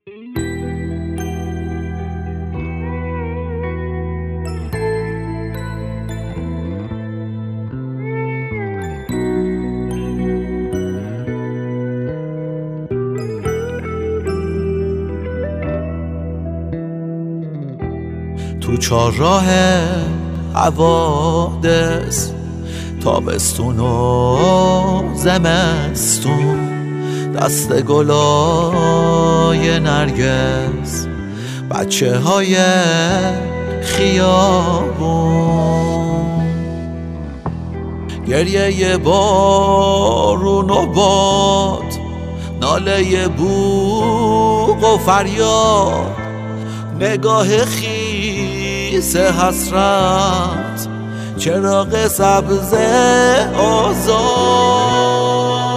تو چهارراه حوادث، تابستون و زمستون، دست گلای نرگس، بچه های خیابون، گریه بارون و باد، ناله بوق و فریاد، نگاه خیس حسرت، چراغ سبز آزاد.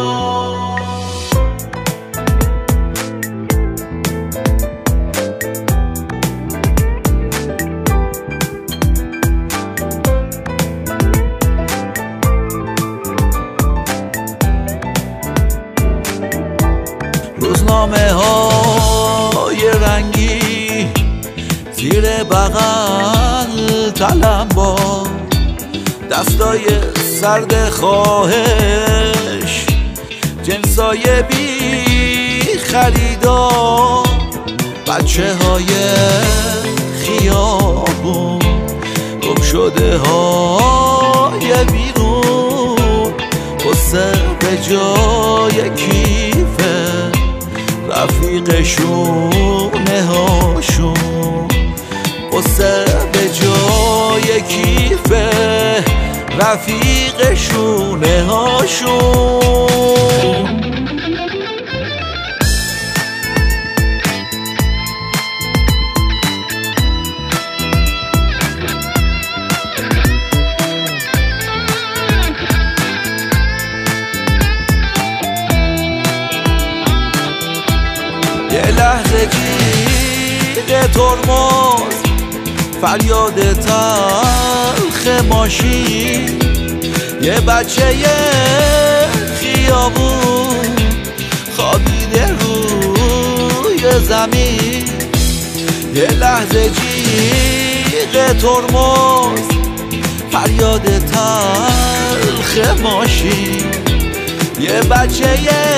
روزنامه های رنگی زیر بغل تلمبار، دستای سرد خواهش، جنسای بی خریدار، بچه های خیابون، گم شده های بیرون، قصه به جای کیفه، رفیقشونه هاشون، قصه به جای کیفه، رفیقشونه هاشون. یه لحظه جیغ ترمز، فریاد تلخ ماشین، یه بچه خیابون خوابیده روی زمین. یه لحظه جیغ ترمز، فریاد تلخ ماشین، یه بچه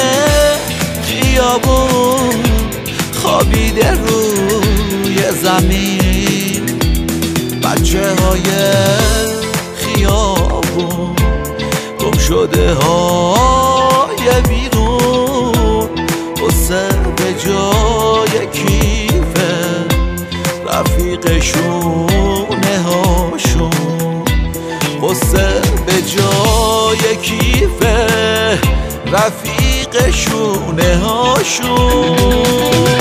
خیابون خوابیده روی زمین. بچه های خیابون، گم شده های بیرون، قصه به جای کیفه، رفیقشونه هاشون، قصه به جای کیفه، رفیقشونه هاشون.